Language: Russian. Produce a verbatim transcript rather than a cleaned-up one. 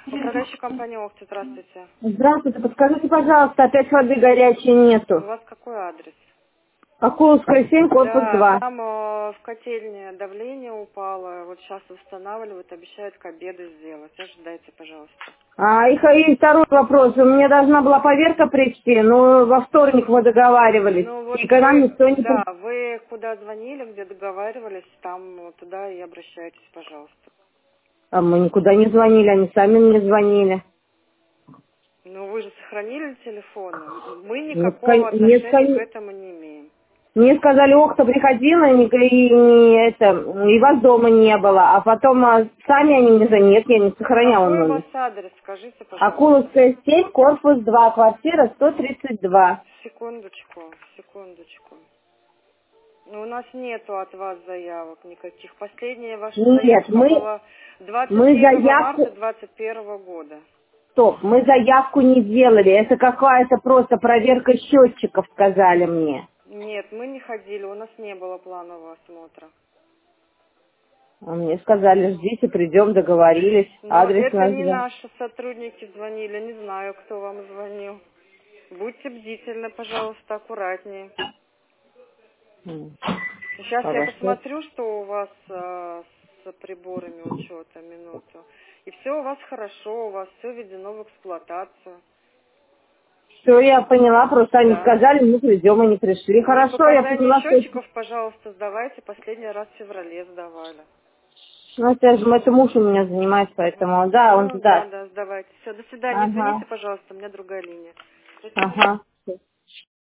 Управляющая компания Охта, здравствуйте. Здравствуйте, подскажите, пожалуйста, опять воды горячей У нету. вас какой адрес? Акуловская семь, корпус Да, два. там э, в котельне давление упало, вот сейчас восстанавливают, обещают к обеду сделать. Ожидайте, пожалуйста. А, и, х- и второй вопрос. У меня должна была поверка прийти, но во вторник мы договаривались. Ну вот И когда вы, никто не... да, при- вы куда звонили, где договаривались, там вот туда и обращайтесь, пожалуйста. А мы никуда не звонили, они сами мне звонили. Ну вы же сохранили телефоны. Мы Мне, никакого ска- мне отношения к ска- этому не имеем. мне сказали, Охта приходила, и, ни- и не это, и вас дома не было. А потом а, сами они мне звонили. Нет, я не сохраняла Какой у вас номер. адрес, скажите, пожалуйста. Акуловская семь, корпус два, квартира сто тридцать два. Секундочку, секундочку. Ну, у нас нету от вас заявок никаких. Последняя ваша Нет, заявка мы, была двадцать мы первого марта заявку, двадцать первого года. стоп, мы заявку не делали. Это какая-то просто проверка счетчиков, сказали мне. Нет, мы не ходили, у нас не было планового осмотра. А мне сказали, ждите, придем, договорились, Но адрес это наш не да. наши сотрудники звонили, не знаю, кто вам звонил. Будьте бдительны, пожалуйста, аккуратнее. М, Сейчас я Хорошо. посмотрю, что у вас э, с приборами учета, минуту. И все у вас хорошо, у вас все введено в эксплуатацию. Все, я поняла, просто они Да. сказали, мы придем, и не пришли. Ну и Хорошо, я показания поняла, что... счетчиков, пожалуйста, сдавайте. Последний раз в феврале сдавали. Ну, это же это муж у меня занимается, поэтому, да, он Ну да, туда. да, сдавайте. Все, до свидания. Извините, Ага, пожалуйста, у меня другая линия. До свидания. ага.